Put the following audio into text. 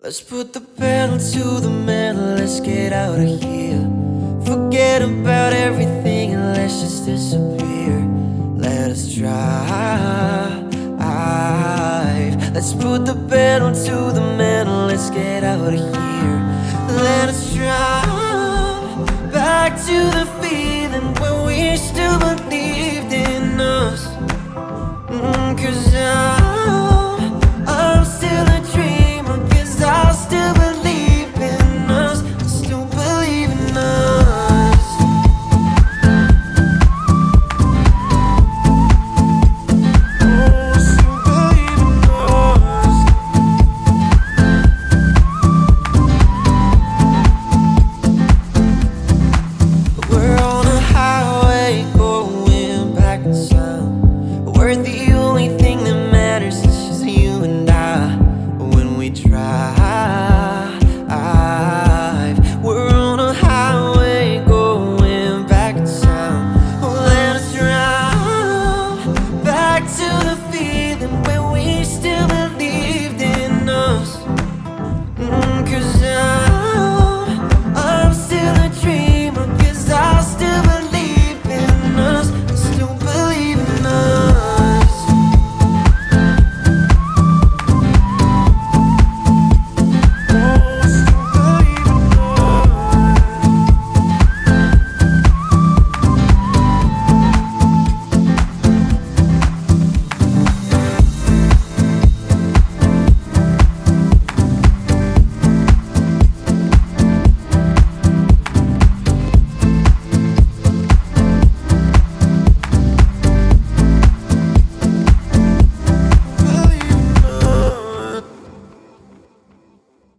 Let's put the pedal to the metal, let's get out of here. Forget about everything and let's just disappear. Let us drive. Let's put the pedal to the metal, let's get out of here. Let us drive back to the feeling where we still believe